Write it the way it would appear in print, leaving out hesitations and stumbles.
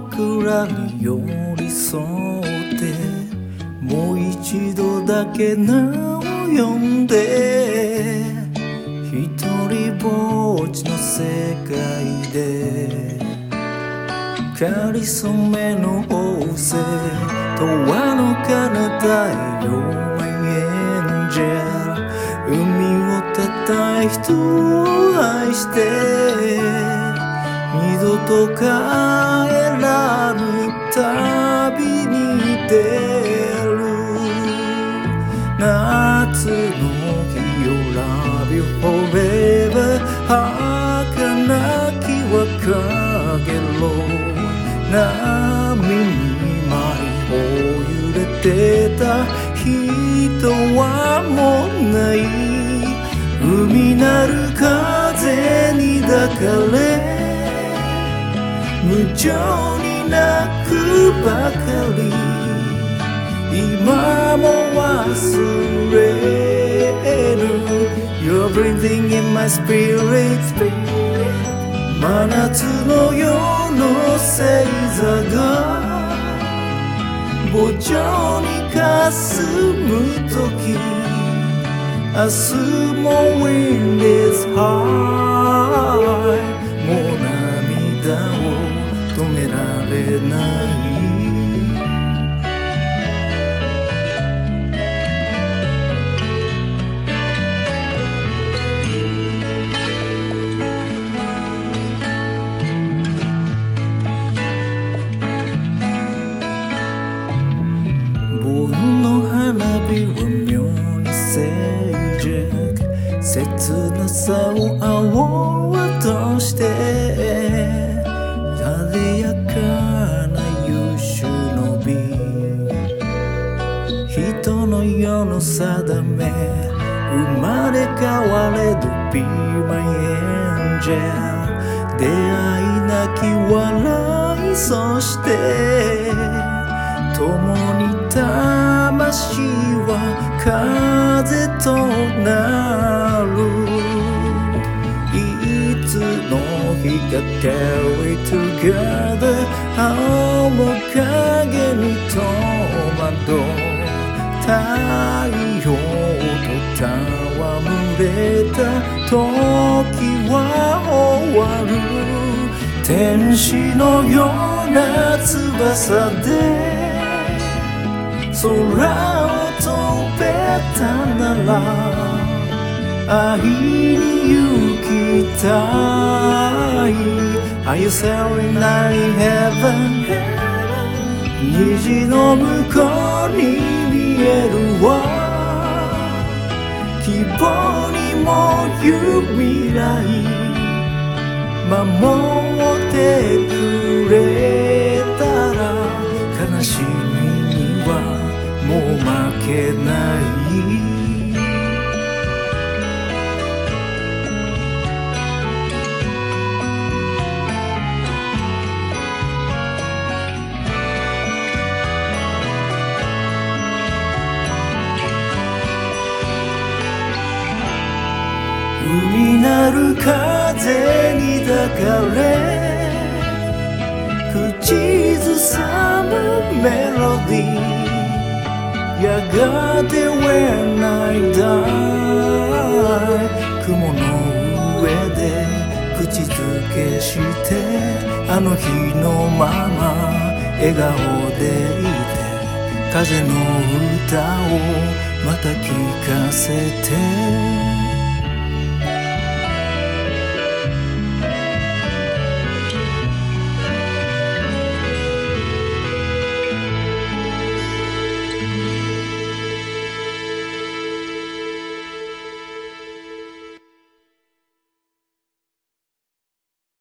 僕らに寄り添ってもう一度だけ名を呼んで一人ぼっちの世界でかりそめの王星永遠の彼方へ You're my angel 海をたたい人を愛して二度と帰らぬ旅に出る夏の日よ Love you forever 儚き別れろ波に舞い揺れてた人はもうない海なる風に抱かれ無情に泣くばかり今も忘れぬ You're breathing in my spirit 真夏の夜の星座が膨張に霞む時明日も Wind is high もう涙を止められない盆の花火は妙に静寂切なさを青々として晴れやかな優秀の美人の世の定め生まれ変われど Be my angel 出会いなき笑いそして共に魂は風となるいつの日か Carry together 青影に戸惑う太陽と戯れた時は終わる天使のような翼で空を飛べたなら会いに行きたい Are you sailing night in heaven 虹の向こうに見えるわ希望にもいう未来守ってくれたら悲しみにはもう負けない海なる風に抱かれ口ずさむメロディーやがて When I die 雲の上で口づけしてあの日のまま笑顔でいて風の歌をまた聞かせて